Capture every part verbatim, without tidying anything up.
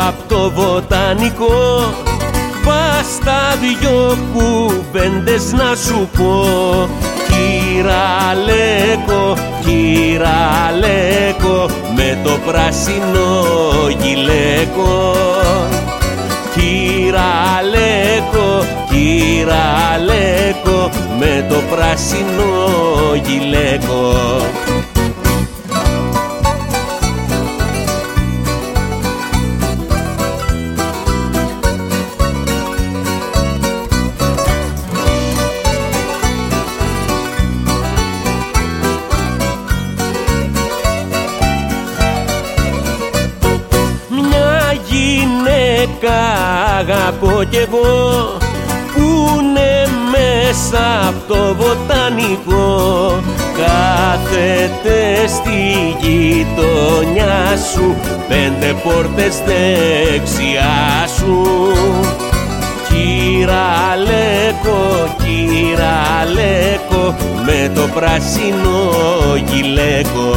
απ' το βοτανικό. Βάστα δυο κουβέντες να σου πω. Κυραλέκο, κυραλέκο, με το πράσινο γυλαίκο. Κυραλέκο, κυραλέκο, με το πράσινο γυλαίκο. Αγαπώ κι εγώ πούνε μέσα απ' το βοτανικό. Κάθεται στη γειτονιά σου, πέντε πόρτες δεξιά σου. Κυραλέκο, κυραλέκο, με το πράσινο γυλαίκο.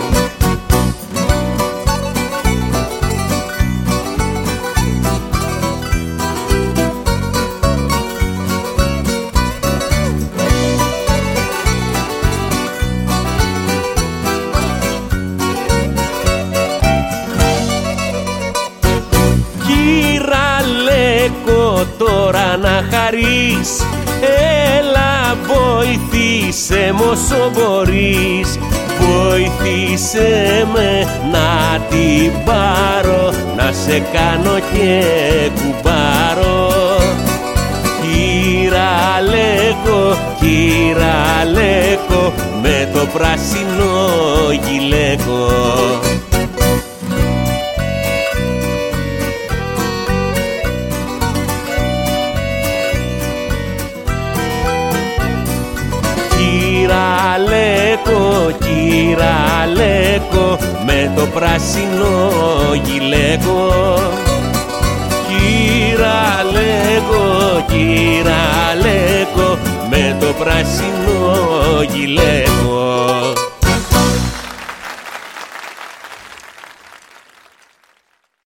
Τώρα να χαρείς, έλα βοηθήσε μ' όσο μπορείς. Βοηθήσε με να την πάρω, να σε κάνω και κουμπάρο. Κυραλέκο, κυραλέκο, με το πράσινο γυλαίκο. Κυραλέκο, κυραλέκο, με το πράσινο γυλαίκο. Κυραλέκο, κυραλέκο, με το πράσινο γυλαίκο.